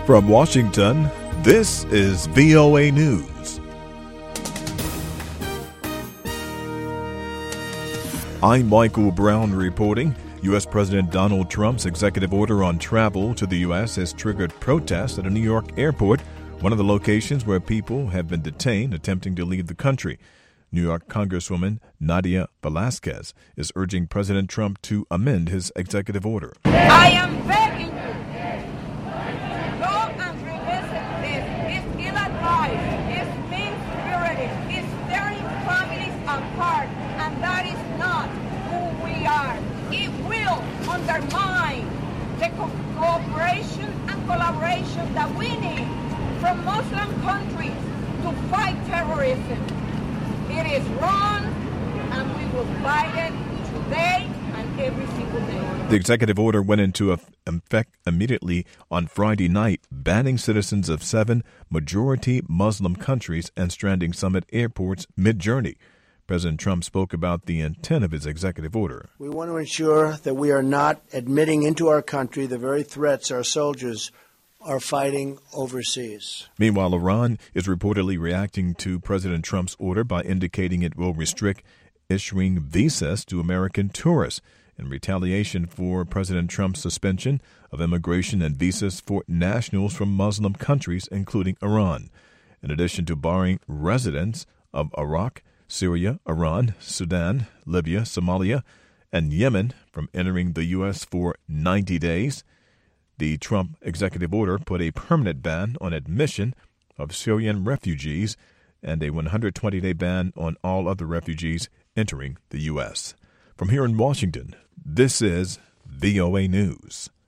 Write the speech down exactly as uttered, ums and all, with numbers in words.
From Washington, this is V O A News. I'm Michael Brown reporting. U S. President Donald Trump's executive order on travel to the U S has triggered protests at a New York airport, one of the locations where people have been detained attempting to leave the country. New York Congresswoman Nadia Velasquez is urging President Trump to amend his executive order. I am begging you, go and revisit this. It's ill-advised, it's mean-spirited, it's tearing families apart, and that is not who we are. It will undermine the co- cooperation and collaboration that we need from Muslim countries to fight terrorism. It is wrong, and we will fight it today and every single day. The executive order went into effect immediately on Friday night, banning citizens of seven majority Muslim countries and stranding some at airports mid-journey. President Trump spoke about the intent of his executive order. We want to ensure that we are not admitting into our country the very threats our soldiers are fighting overseas. Meanwhile, Iran is reportedly reacting to President Trump's order by indicating it will restrict issuing visas to American tourists in retaliation for President Trump's suspension of immigration and visas for nationals from Muslim countries, including Iran. In addition to barring residents of Iraq, Syria, Iran, Sudan, Libya, Somalia, and Yemen from entering the U S for ninety days, the Trump executive order put a permanent ban on admission of Syrian refugees and a one hundred twenty day ban on all other refugees entering the U S. From here in Washington, this is V O A News.